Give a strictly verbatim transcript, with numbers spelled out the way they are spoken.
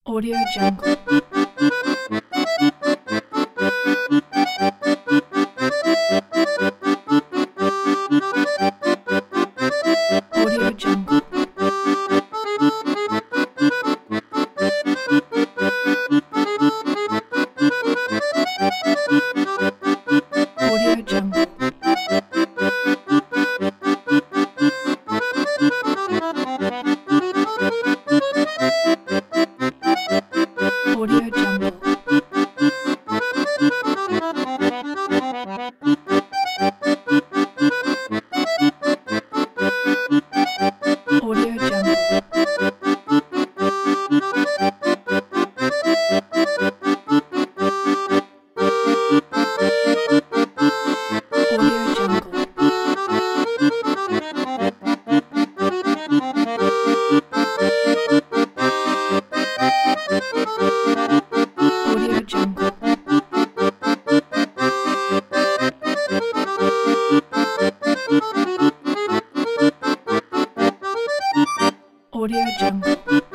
Audio Jungle. Audio Jungle. Audio Jungle. Audio Jungle. Audio Jungle. Audio Jungle. Audio Jungle. Audio Jungle.